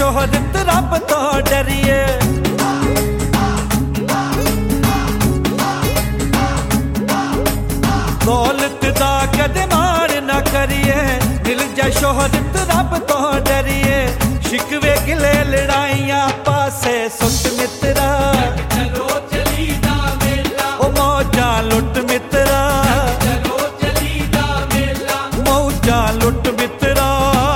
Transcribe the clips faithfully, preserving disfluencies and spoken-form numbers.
शोहरत रब तो डरिए। दौलत दा कदे मार ना करिए, मिल जाए शोहरत रब तो डरिए। शिकवे गिले लड़ाइयां पासे सुट मित्रा, चलो चली दा मेला ओ मौजा लुट मित्रा, चलो चली दा मेला मौजा लुट मित्रा।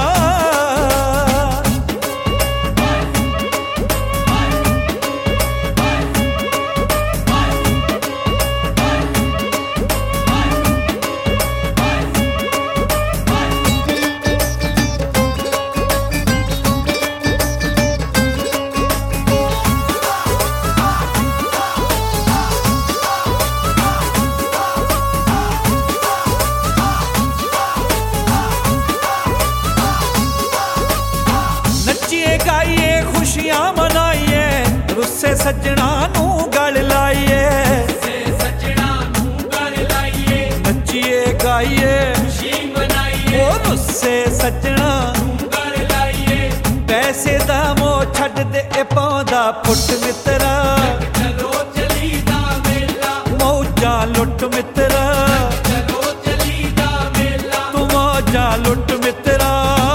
गाइए खुशियां मनाइए, रुस्से सज्जणा नू गल लाइए, सज्जणा नू गल लाइए। नच्चिए गाइए खुशी मनाइए, ओ रुस्से सज्जणा नू गल लाइए। पैसे दा मोह छड्ड दे ए पौंदा फुट मित्रा, चलो चली दा मेला मौजा लुट मित्रा, चलो चली दा मेला तू मौजा लुट मित्रा।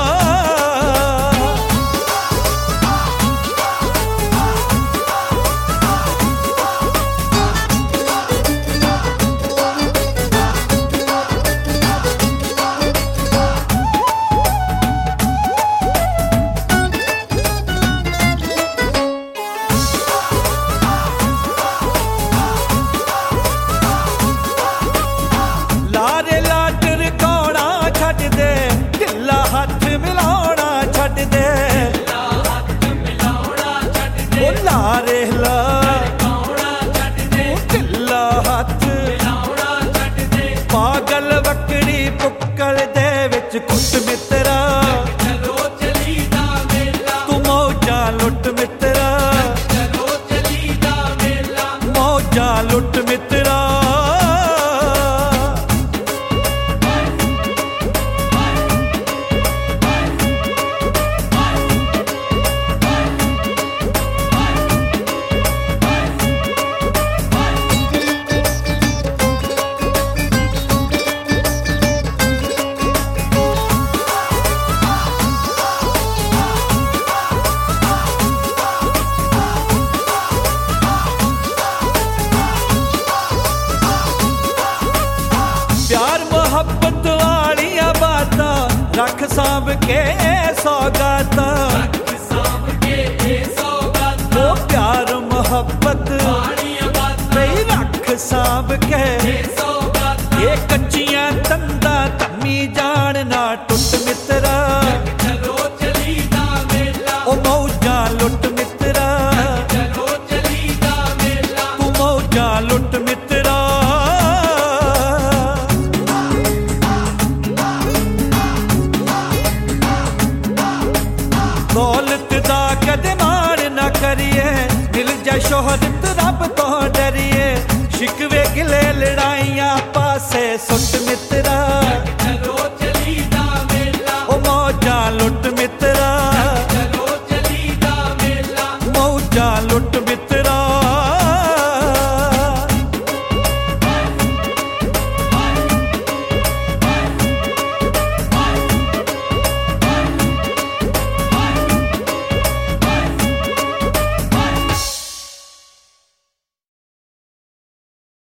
लारे लाटर कौड़ा छड्ड दे, ढिल्ला हथ मिलाउणा छड्ड दे, हाथ मिलाउणा छड्ड दे, ओ लारे ला कौड़ा छड्ड दे, ढिल्ला हथ मिलाउणा छड्ड दे। पागल वकड़ी पुक्कल दे विच कुट मित्रा, चलो चली दा मेला तू मौजा लुट मित्रा, चलो चली दा मेला मौजा लुट मित्रा। प्यार मोहब्बत वालियां बातां रख सांभ के सौगातां, सांभ के ये सौगात ओ प्यार मोहब्बत वालियां बातां नहीं रख सांभ के। ये सौगात ये कच्चियां तंदा तम्मी जान ना टुट मित्रा, चलो चली दा मेला ओ मौजा लुट मित्रा, चलो चली दा मेला तू मौजा लुट मित्रा। दौलत दा कदे मार ना करिए, मिल जाए शोहरत रब तो डरिए। शिकवे गिले लड़ाइयां पासे सुट मित्रा,